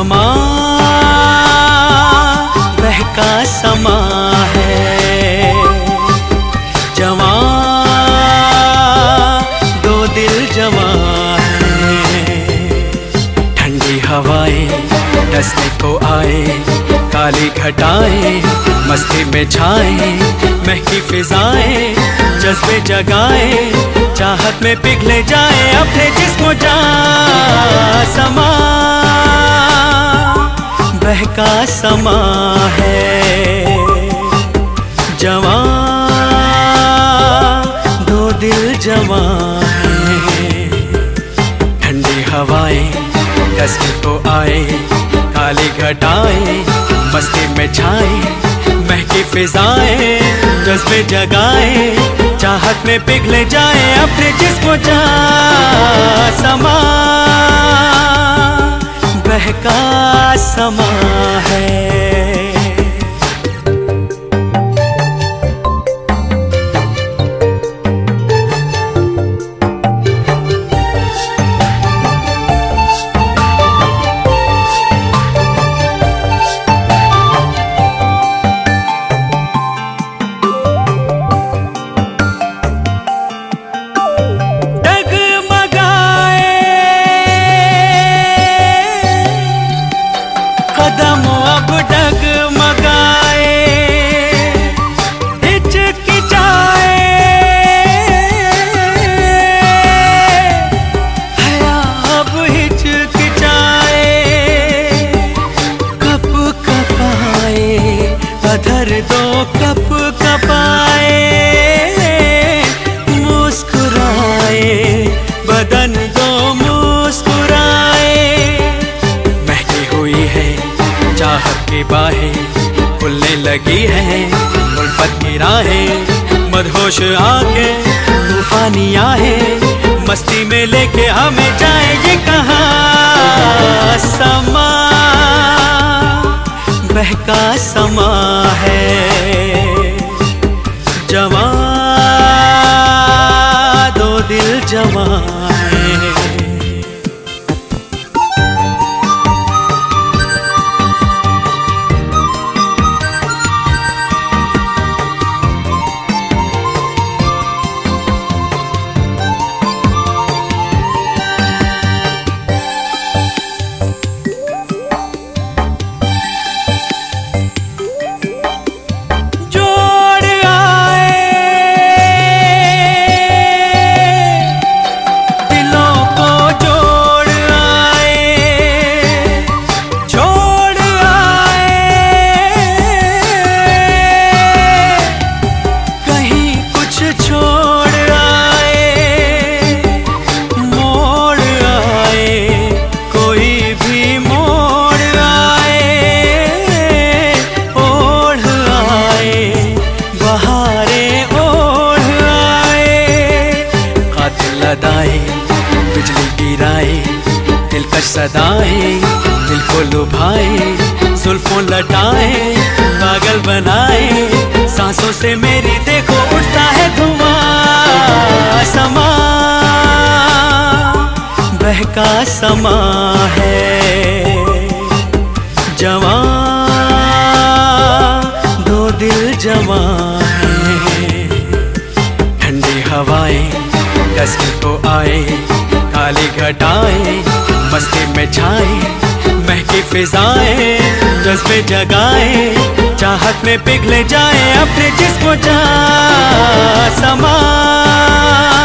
समा बहका समा है, जवां दो दिल जवां है। ठंडी हवाएं डसने को आए, काली घटाएं मस्ती में छाए, महकी फिजाएं जज्बे जगाए, चाहत में पिघले जाए अपने जिस्म जा। समा बहका समा है, जवां दो दिल जवां है। ठंडी हवाएं डसने को आए, काली घटाएं मस्ती में छाए, महकी फिजाएं जज्बे जगाए, चाहत में पिघले जाए अपने जिस्म जा। समा बहका समा है। धर दो कप कपाए, मुस्कुराए बदन दो मुस्कुराए। महकी हुई है चाहत की बाहें, खुलने लगी है उल्फत की राहें। मदहोश आंखें तूफानी आहें, मस्ती में लेके हमें जाए ये कहाँ। समा बहका समा है, जवां दो दिल जवां है। बिजली गिराए दिलकश सदाएं, दिल को लुभाए जुल्फों लटाए, पागल बनाए सांसों से मेरी देखो उठता है धुआं। समा बहका समा है, जवां दो दिल जवां है। ठंडी हवाएं डसने को आए, काली घटाएं मस्ती में छाए, महकी फिजाएं जज्बे जगाए, चाहत में पिघले जाए अपने जिस्म जा। समा